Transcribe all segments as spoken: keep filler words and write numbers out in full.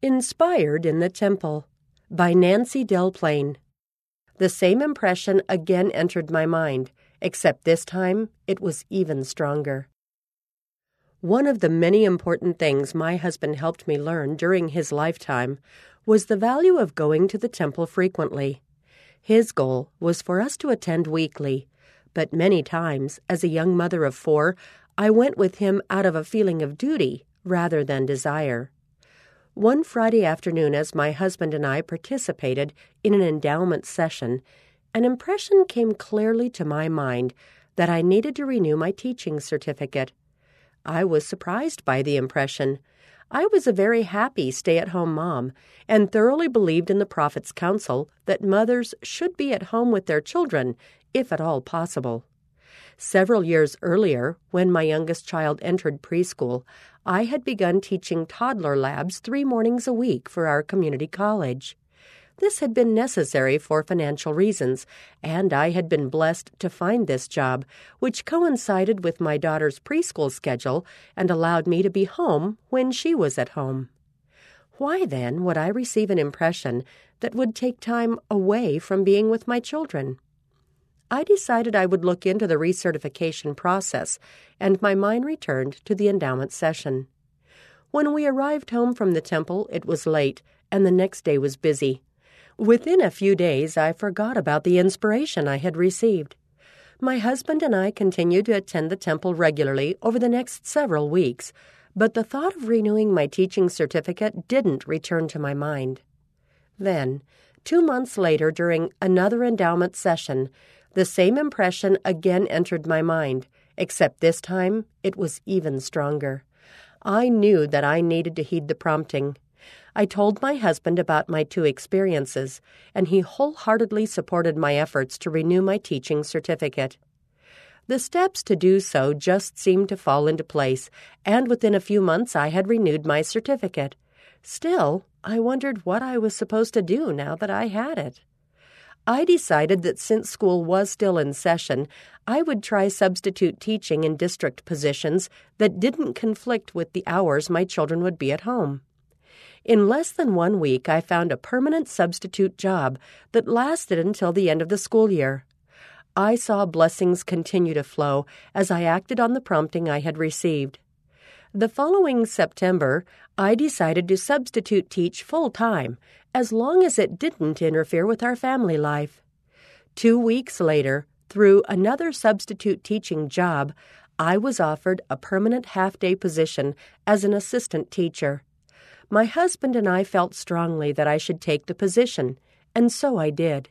Inspired in the Temple by Nancy Del Plane. The same impression again entered my mind, except this time it was even stronger. One of the many important things my husband helped me learn during his lifetime was the value of going to the temple frequently. His goal was for us to attend weekly, but many times, as a young mother of four, I went with him out of a feeling of duty rather than desire. One Friday afternoon, as my husband and I participated in an endowment session, an impression came clearly to my mind that I needed to renew my teaching certificate. I was surprised by the impression. I was a very happy stay-at-home mom and thoroughly believed in the Prophet's counsel that mothers should be at home with their children, if at all possible. Several years earlier, when my youngest child entered preschool, I had begun teaching toddler labs three mornings a week for our community college. This had been necessary for financial reasons, and I had been blessed to find this job, which coincided with my daughter's preschool schedule and allowed me to be home when she was at home. Why, then, would I receive an impression that would take time away from being with my children? I decided I would look into the recertification process, and my mind returned to the endowment session. When we arrived home from the temple, it was late, and the next day was busy. Within a few days, I forgot about the inspiration I had received. My husband and I continued to attend the temple regularly over the next several weeks, but the thought of renewing my teaching certificate didn't return to my mind. Then, two months later, during another endowment session, the same impression again entered my mind, except this time it was even stronger. I knew that I needed to heed the prompting. I told my husband about my two experiences, and he wholeheartedly supported my efforts to renew my teaching certificate. The steps to do so just seemed to fall into place, and within a few months I had renewed my certificate. Still, I wondered what I was supposed to do now that I had it. I decided that since school was still in session, I would try substitute teaching in district positions that didn't conflict with the hours my children would be at home. In less than one week, I found a permanent substitute job that lasted until the end of the school year. I saw blessings continue to flow as I acted on the prompting I had received. The following September, I decided to substitute teach full-time, as long as it didn't interfere with our family life. Two weeks later, through another substitute teaching job, I was offered a permanent half-day position as an assistant teacher. My husband and I felt strongly that I should take the position, and so I did.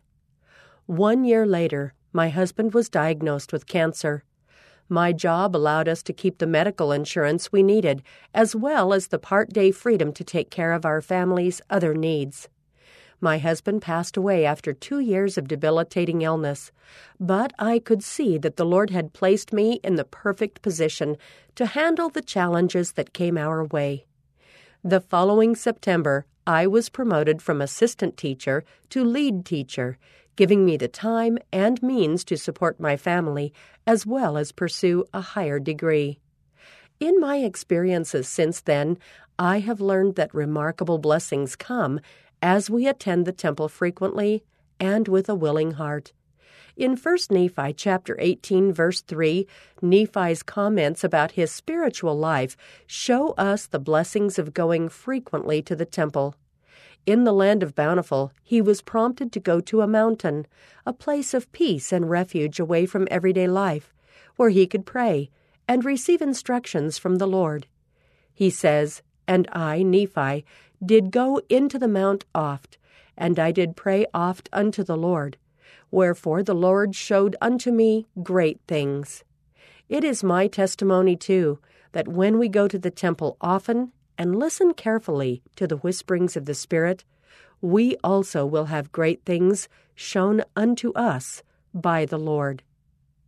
One year later, my husband was diagnosed with cancer. My job allowed us to keep the medical insurance we needed, as well as the part-day freedom to take care of our family's other needs. My husband passed away after two years of debilitating illness, but I could see that the Lord had placed me in the perfect position to handle the challenges that came our way. The following September, I was promoted from assistant teacher to lead teacher, giving me the time and means to support my family as well as pursue a higher degree. In my experiences since then, I have learned that remarkable blessings come as we attend the temple frequently and with a willing heart. In First Nephi chapter eighteen, verse three, Nephi's comments about his spiritual life show us the blessings of going frequently to the temple. In the land of Bountiful, he was prompted to go to a mountain, a place of peace and refuge away from everyday life, where he could pray and receive instructions from the Lord. He says, "And I, Nephi, did go into the mount oft, and I did pray oft unto the Lord. Wherefore the Lord showed unto me great things." It is my testimony, too, that when we go to the temple often and listen carefully to the whisperings of the Spirit, we also will have great things shown unto us by the Lord.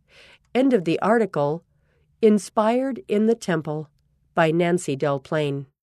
End of the article, Inspired in the Temple by Nancy Del Plane.